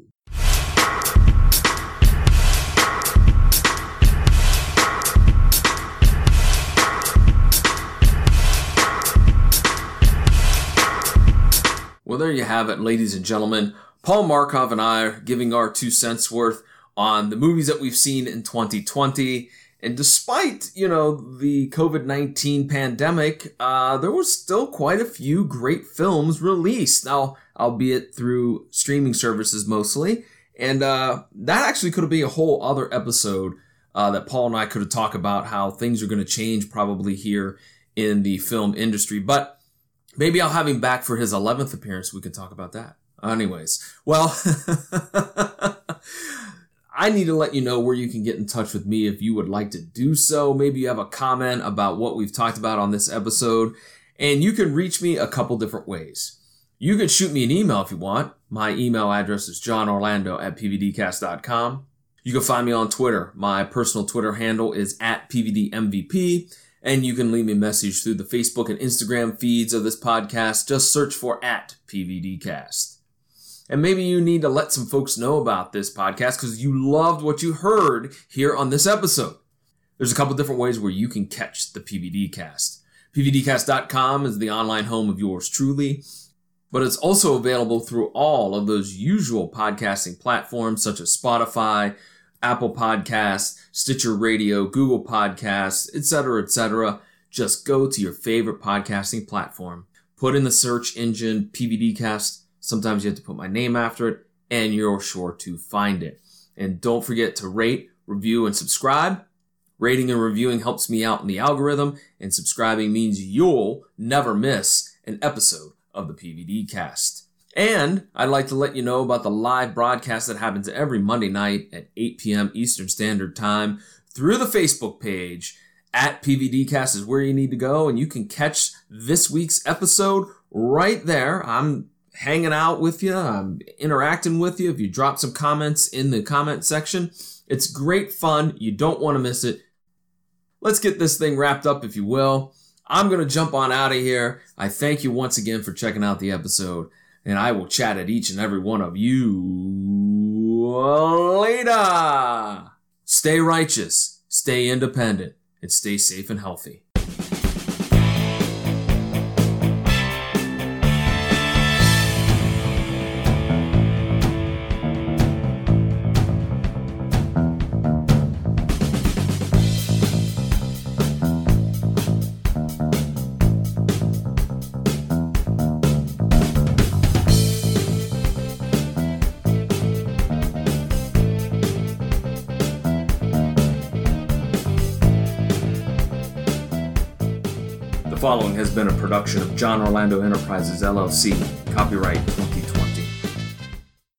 Well, there you have it, ladies and gentlemen. Paul Markov and I are giving our two cents worth on the movies that we've seen in twenty twenty. And despite, you know, the covid nineteen pandemic, uh, there was still quite a few great films released. Now, albeit through streaming services mostly. And uh, that actually could be a whole other episode uh, that Paul and I could have talked about how things are going to change probably here in the film industry. But maybe I'll have him back for his eleventh appearance. We could talk about that. Anyways, well... I need to let you know where you can get in touch with me if you would like to do so. Maybe you have a comment about what we've talked about on this episode, and you can reach me a couple different ways. You can shoot me an email if you want. My email address is john orlando at p v d cast dot com. You can find me on Twitter. My personal Twitter handle is at p v d m v p, and you can leave me a message through the Facebook and Instagram feeds of this podcast. Just search for at p v d cast. And maybe you need to let some folks know about this podcast because you loved what you heard here on this episode. There's a couple different ways where you can catch the P V D Cast. p v d cast dot com is the online home of yours truly, but it's also available through all of those usual podcasting platforms such as Spotify, Apple Podcasts, Stitcher Radio, Google Podcasts, et cetera, et cetera. Just go to your favorite podcasting platform, put in the search engine P V D Cast. Sometimes you have to put my name after it, and you're sure to find it. And don't forget to rate, review, and subscribe. Rating and reviewing helps me out in the algorithm, and subscribing means you'll never miss an episode of the P V D Cast. And I'd like to let you know about the live broadcast that happens every Monday night at eight p.m. Eastern Standard Time through the Facebook page. At P V D Cast is where you need to go, and you can catch this week's episode right there. I'm hanging out with you. I'm interacting with you. If you drop some comments in the comment section, it's great fun. You don't want to miss it. Let's get this thing wrapped up, if you will. I'm going to jump on out of here. I thank you once again for checking out the episode, and I will chat at each and every one of you later. Stay righteous, stay independent, and stay safe and healthy. following has been a production of John Orlando Enterprises, L L C, copyright twenty